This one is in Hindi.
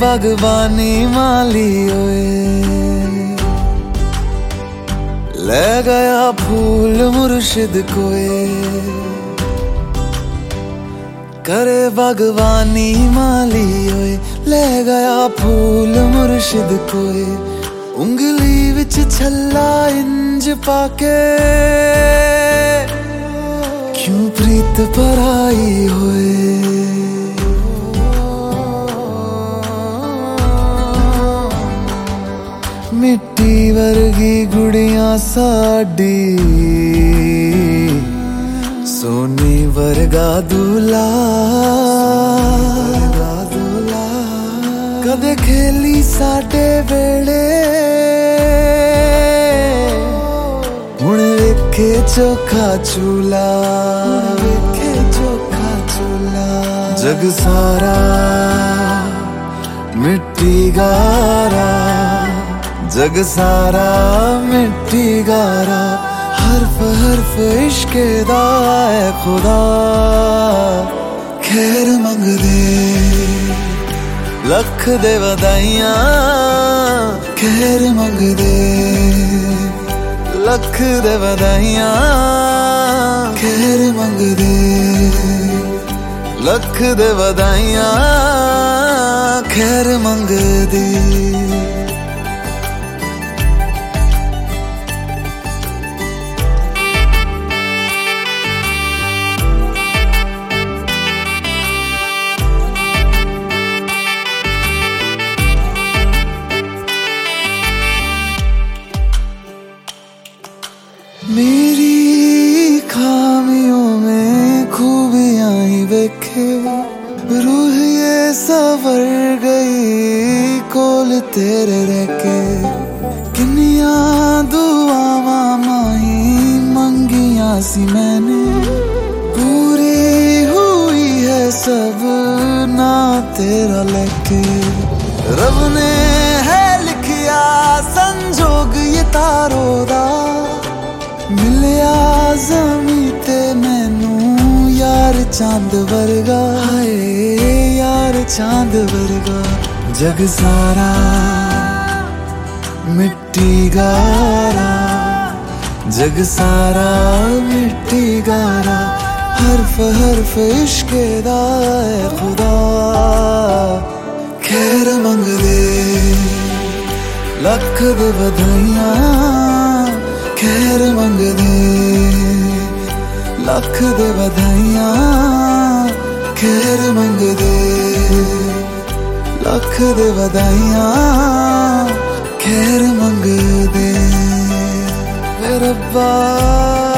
बागबानी माली ओए, ले गया फूल मुर्शिद कोए। करे बागबानी माली ओए, ले गया फूल मुर्शिद कोए। उंगली विच छल्ला इंज पाके, क्यों प्रीत पराई होए। मिट्टी वर्गी गुड़ियां साडी, सोनी वर्गा दूल्हा। कदे खेली साडे वेले, हुण वेखे चोखा चूल्हा। जग सारा मिट्टी गारा, जग सारा मिट्टी गारा। हरफ हरफ इश्के दा ऐ खुदा, खैर मंगदे लख दे वधाइयां। खैर मंगदे लख दे वधाइयां। खैर मंगदे लख दे वधाइयां। खैर मंगदे। मेरी खामियों में खूबियां ही देखे, रूह ये सवर गई कोल तेरे रहके। किन्निया दुआवां माही मंगियां सी मैंने, पूरी हुई है सब ना तेरा लेके। रब ने है लिखिया संजोग ये तारो दा, मिलिया ज़मीं ते मैनू यार चांद वर्गा। हाय यार चांद वर्गा। जग सारा मिट्टी गारा, जग सारा मिट्टी गारा। हरफ हरफ इश्के दा ऐ खुदा, खैर मंगदे लख दे वधाइयां। खैर मंगदे लख दे वधाइयां। खैर मंगदे लख दे वधाइयां। खैर मंगदे। रब्बा